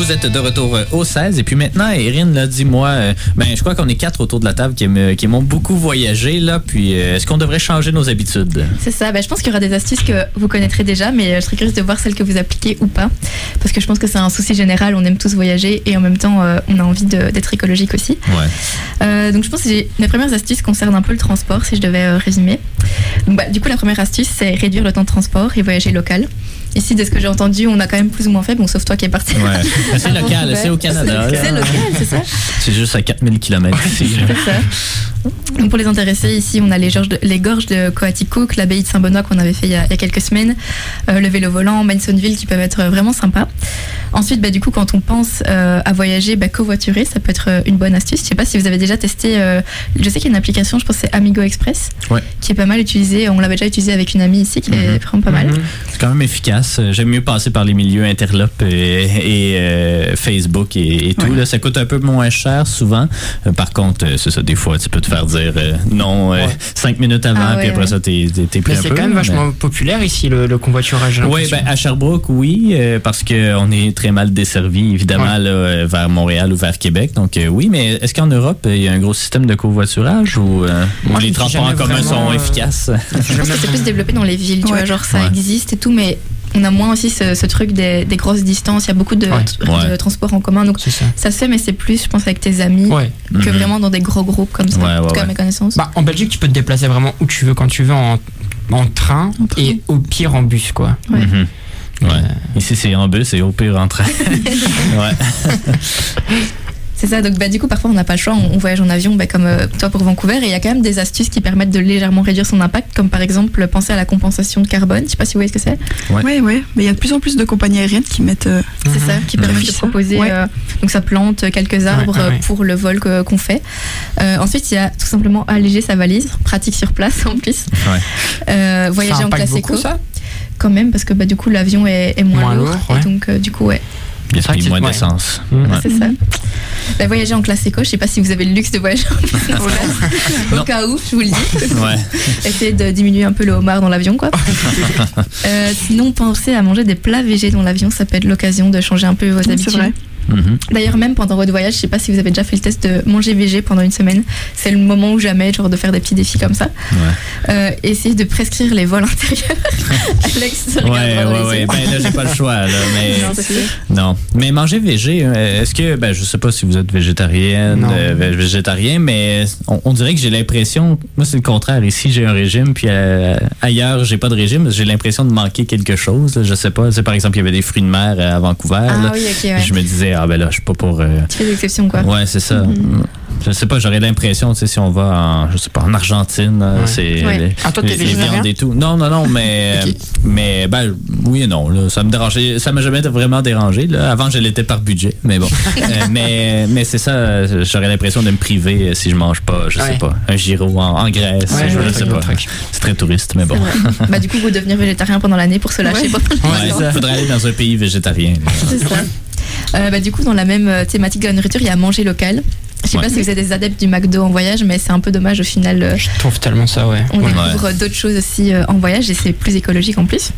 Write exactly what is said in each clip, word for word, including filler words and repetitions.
vous êtes de retour au seize. Et puis maintenant, Erin, là, dis-moi, euh, ben, je crois qu'on est quatre autour de la table qui, aiment, qui aiment beaucoup voyager, là. Puis, euh, est-ce qu'on devrait changer nos habitudes? C'est ça. Ben, je pense qu'il y aura des astuces que vous connaîtrez déjà, mais je serais curieuse de voir celles que vous appliquez ou pas. Parce que je pense que c'est un souci général. On aime tous voyager et en même temps, euh, on a envie de, d'être écologique aussi. Ouais. Euh, donc, je pense que j'ai, mes premières astuces concernent un peu le transport, si je devais euh, résumer. Donc, bah, du coup, la première astuce, c'est réduire le temps de transport et voyager local. Ici, de ce que j'ai entendu, on a quand même plus ou moins fait, bon, sauf toi qui es parti. Ouais. C'est local, c'est au Canada. C'est, c'est local, c'est ça. C'est juste à quatre mille kilomètres ici. C'est ça. Donc pour les intéressés, ici, on a les, de, les gorges de Coaticook, l'abbaye de Saint-Benoît qu'on avait fait il y a, il y a quelques semaines, euh, le vélo volant, Mansonville qui peuvent être vraiment sympas. Ensuite, bah, du coup, quand on pense euh, à voyager, bah, covoiturer, ça peut être une bonne astuce. Je ne sais pas si vous avez déjà testé, euh, je sais qu'il y a une application, je pense que c'est Amigo Express, ouais. qui est pas mal utilisée. On l'avait déjà utilisée avec une amie ici, qui mm-hmm. est vraiment pas mal. Mm-hmm. C'est quand même efficace. J'aime mieux passer par les milieux interlopes et, et euh, Facebook et, et tout. Ouais. Là, ça coûte un peu moins cher souvent. Euh, par contre, c'est ça, des fois, tu peux te faire dire euh, non euh, ouais. cinq minutes avant, ah, ouais, puis après ouais. ça, t'es, t'es, t'es pris mais un c'est peu. C'est quand même vachement mais... populaire ici, le, le convoiturage. Oui, ben, à Sherbrooke, oui, euh, parce qu'on est très mal desservi, évidemment, ouais. là, vers Montréal ou vers Québec. Donc, euh, oui, mais est-ce qu'en Europe, il y a un gros système de covoiturage ou euh, Moi, les transports en commun sont euh... efficaces? Je pense que c'est plus développé dans les villes, tu ouais. vois, genre ça ouais. existe et tout, mais on a moins aussi ce, ce truc des, des grosses distances. Il y a beaucoup de, ouais. de, ouais. de transports en commun, donc ça. ça se fait, mais c'est plus, je pense, avec tes amis ouais. que mm-hmm. vraiment dans des gros groupes comme ça. Ouais, en tout ouais, cas, à ouais. mes connaissances. Bah, en Belgique, tu peux te déplacer vraiment où tu veux, quand tu veux, en, en, train, en train et au pire en bus, quoi. Ouais. Mm-hmm. Ouais. Euh... Ici, c'est en bus et au pire en train. ouais. C'est ça, donc bah, du coup, parfois on n'a pas le choix, on, on voyage en avion bah, comme euh, toi pour Vancouver, et il y a quand même des astuces qui permettent de légèrement réduire son impact, comme par exemple penser à la compensation de carbone. Je sais pas si vous voyez ce que c'est. Oui, oui, ouais. Mais il y a de plus en plus de compagnies aériennes qui mettent. Euh, c'est mm-hmm. ça, qui mm-hmm. permettent de proposer. Ouais. Euh, donc ça plante quelques arbres ouais, ouais, ouais. pour le vol que, qu'on fait. Euh, ensuite, il y a tout simplement alléger sa valise, pratique sur place en plus. Ouais. Euh, voyager ça en classe éco. Ça quand même, parce que bah, du coup l'avion est, est moins, moins lourd, lourd ouais. et donc euh, du coup, ouais. Il y a moins d'essence. Ouais. Ouais. C'est ça. Bah, voyager en classe éco, je sais pas si vous avez le luxe de voyager en classe éco. Au cas où, je vous le dis. Ouais. Essayez de diminuer un peu le homard dans l'avion, quoi. euh, sinon, pensez à manger des plats végés dans l'avion, ça peut être l'occasion de changer un peu vos oui, habitudes. C'est vrai. Mm-hmm. D'ailleurs, même pendant votre voyage, je sais pas si vous avez déjà fait le test de manger végé pendant une semaine. C'est le moment ou jamais, genre de faire des petits défis comme ça. Ouais. Euh, essayez de prescrire les vols intérieurs. Alex, ouais, ouais, ouais. Ben là, j'ai pas le choix, là. Mais non, c'est sûr. Non. Mais manger végé, est-ce que, ben, je sais pas si vous êtes végétarienne, euh, végétarien, mais on, on dirait que j'ai l'impression, moi c'est le contraire. Ici, j'ai un régime, puis euh, ailleurs, j'ai pas de régime. J'ai l'impression de manquer quelque chose. Là, je sais pas. C'est, par exemple, il y avait des fruits de mer à Vancouver. Ah là, oui, ok, ouais. Je me disais, ah ben là, je suis pas pour. Euh... Tu fais des exceptions, quoi. Ouais, c'est ça. Mm-hmm. Je sais pas, j'aurais l'impression, tu sais, si on va en, je sais pas, en Argentine, ouais. c'est ouais. les, ah, toi, les, les viandes et tout. Non, non, non, mais, okay. mais ben, oui et non, là, ça me dérangeait, ça m'a jamais vraiment dérangé. Là. Avant, je l'étais par budget, mais bon. euh, mais, mais c'est ça, j'aurais l'impression de me priver si je mange pas, je ouais. sais pas, un gyro en, en Grèce, ouais, je, ouais, je sais pas. Truc. C'est très touriste, mais bon. Bah, du coup, vous devenir végétarien pendant l'année pour se lâcher. Ouais, il faudrait aller dans un pays végétarien. C'est ça. Euh, bah, du coup, dans la même thématique de la nourriture, il y a manger local. Je sais ouais. pas si vous êtes des adeptes du McDo en voyage, mais c'est un peu dommage au final. Euh, je trouve tellement ça, ouais. On ouais. découvre ouais. d'autres choses aussi euh, en voyage et c'est plus écologique en plus.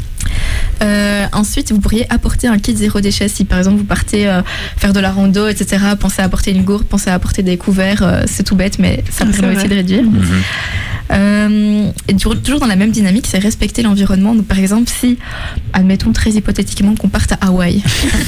Euh, ensuite, vous pourriez apporter un kit zéro déchet si par exemple vous partez euh, faire de la rando, et cetera. Pensez à apporter une gourde, pensez à apporter des couverts. Euh, c'est tout bête, mais ça me permet aussi de réduire. Mm-hmm. Euh, et toujours dans la même dynamique, c'est respecter l'environnement. Donc, par exemple, si, admettons très hypothétiquement qu'on parte à Hawaï,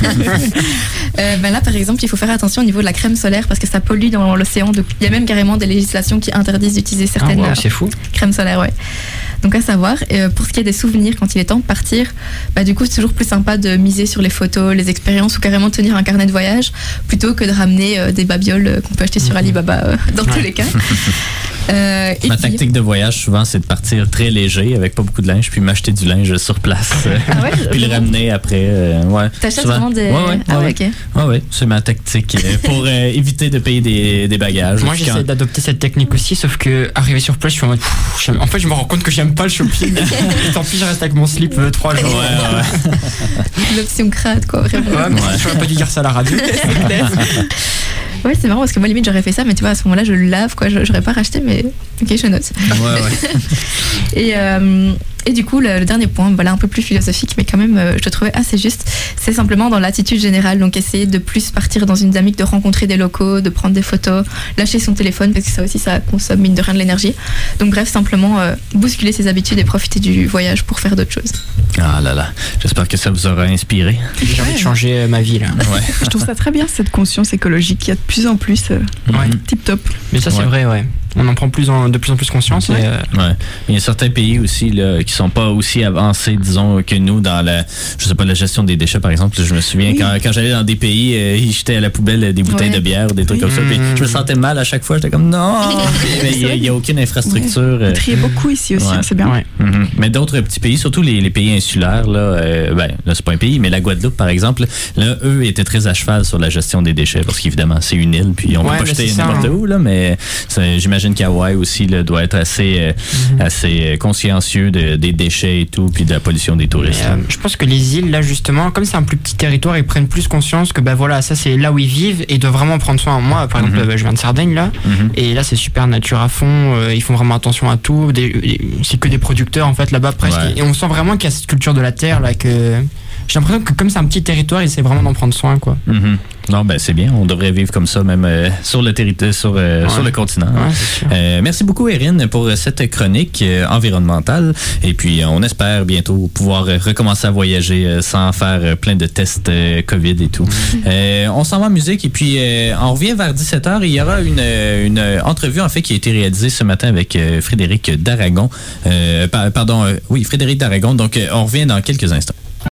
euh, ben là, par exemple, il faut faire attention au niveau de la crème solaire parce que ça pollue dans l'océan. Donc, il y a même carrément des législations qui interdisent d'utiliser certaines ah, wow, c'est fou. crèmes solaires. Ouais. Donc à savoir, euh, pour ce qui est des souvenirs, quand il est temps de partir, bah, du coup c'est toujours plus sympa de miser sur les photos, les expériences ou carrément de tenir un carnet de voyage plutôt que de ramener euh, des babioles euh, qu'on peut acheter sur Alibaba euh, dans ouais. tous les cas. Euh, Ma tactique de voyage souvent c'est de partir très léger avec pas beaucoup de linge puis m'acheter du linge sur place ah ouais, puis le ramener après. Euh, ouais, T'achètes vraiment des... Ouais, ouais, ah ouais, ouais, ok. Ouais, ouais, c'est ma tactique pour euh, éviter de payer des, des bagages. Moi j'essaie quand... d'adopter cette technique aussi sauf que arrivé sur place je suis en mode pff, en fait je me rends compte que j'aime pas le shopping. Tant pis je reste avec mon slip euh, trois jours. Ouais, ouais. L'option crade quoi vraiment. Ouais, mais ouais. Je n'aurais pas dû dire ça à la radio. Ouais, c'est marrant parce que moi limite j'aurais fait ça mais tu vois à ce moment-là je le lave quoi, j'aurais pas racheté mais ok je note. Ouais, ouais. Et euh, et du coup, le, le dernier point, voilà, un peu plus philosophique, mais quand même, euh, je le trouvais assez juste. C'est simplement dans l'attitude générale. Donc, essayer de plus partir dans une dynamique de rencontrer des locaux, de prendre des photos, lâcher son téléphone, parce que ça aussi, ça consomme mine de rien de l'énergie. Donc, bref, simplement euh, bousculer ses habitudes et profiter du voyage pour faire d'autres choses. Ah là là, j'espère que ça vous aura inspiré. J'ai envie de changer ma vie là. Ouais. Je trouve ça très bien, cette conscience écologique qu'il y a de plus en plus. Euh, Ouais. Tip top. Mais ça c'est Ouais. vrai, ouais. On en prend plus en, de plus en plus conscience. Ouais. Et, euh, Ouais. Il y a certains pays aussi là, qui sont pas aussi avancés, disons, que nous dans la, je sais pas, la gestion des déchets, par exemple. Je me souviens Oui. quand, quand j'allais dans des pays, euh, ils jetaient à la poubelle des bouteilles Ouais. de bière ou des trucs Oui. comme ça. Puis je me sentais mal à chaque fois. J'étais comme non. Mais il y a, il y a aucune infrastructure. Ouais. euh, Vous triez beaucoup ici aussi, Ouais. hein, c'est bien. ouais. Mhm. Mais d'autres petits pays, surtout les, les pays insulaires, là, euh, ben, là, c'est pas un pays, mais la Guadeloupe, par exemple, là, eux étaient très à cheval sur la gestion des déchets, parce qu'évidemment, c'est une île, puis on Ouais, peut pas ben, jeter c'est ça, n'importe hein. où, là, mais ça, j'imagine qu'Hawaï aussi là, doit être assez, euh, Mhm. assez euh, consciencieux de, des déchets et tout, puis de la pollution des Mais, touristes. euh, je pense que les îles, là, justement, comme c'est un plus petit territoire, ils prennent plus conscience que, bah voilà, ça c'est là où ils vivent et ils doivent vraiment prendre soin. Moi, par exemple, Mhm. bah, je viens de Sardaigne, là, Mhm. et là c'est super nature à fond, euh, ils font vraiment attention à tout, des- des- c'est que des producteurs, en fait, là-bas, presque. Ouais. Et on sent vraiment qu'il y a cette culture de la terre, là, que. J'ai l'impression que comme c'est un petit territoire, ils essaient vraiment d'en prendre soin, quoi. Mhm. Non, ben c'est bien. On devrait vivre comme ça, même euh, sur le territoire, sur, euh, Ouais. sur le continent. Ouais, c'est sûr. Euh, merci beaucoup, Erin, pour cette chronique euh, environnementale. Et puis, euh, on espère bientôt pouvoir euh, recommencer à voyager euh, sans faire euh, plein de tests euh, COVID et tout. Euh, on s'en va en musique et puis euh, on revient vers dix-sept heures. Il y aura une, euh, une entrevue, en fait, qui a été réalisée ce matin avec euh, Frédéric Daragon. Euh, pa- pardon, euh, oui, Frédéric Daragon. Donc, euh, on revient dans quelques instants.